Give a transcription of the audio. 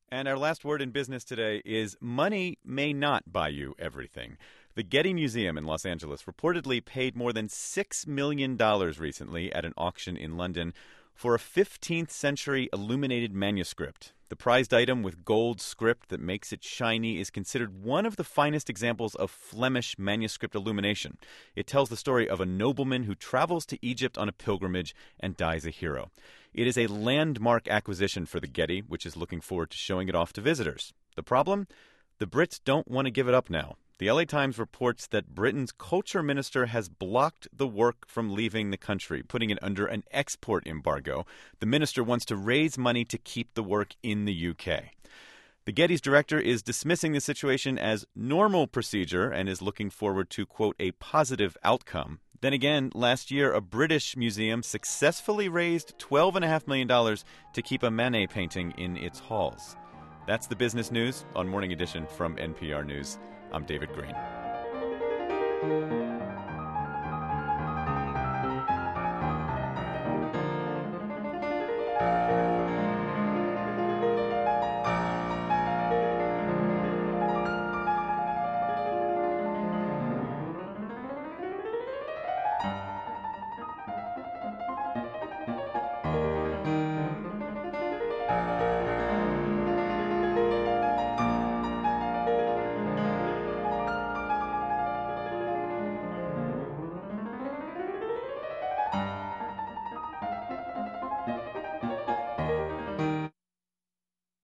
And our last word in business today is money may not buy you everything. The Getty Museum in Los Angeles reportedly paid more than $6 million recently at an auction in London for a 15th century illuminated manuscript. The prized item with gold script that makes it shiny is considered one of the finest examples of Flemish manuscript illumination. It tells the story of a nobleman who travels to Egypt on a pilgrimage and dies a hero. It is a landmark acquisition for the Getty, which is looking forward to showing it off to visitors. The problem? The Brits don't want to give it up now. The LA Times reports that Britain's culture minister has blocked the work from leaving the country, putting it under an export embargo. The minister wants to raise money to keep the work in the UK. The Getty's director is dismissing the situation as normal procedure and is looking forward to, quote, a positive outcome. Then again, last year, a British museum successfully raised $12.5 million to keep a Manet painting in its halls. That's the business news on Morning Edition from NPR News. I'm David Green.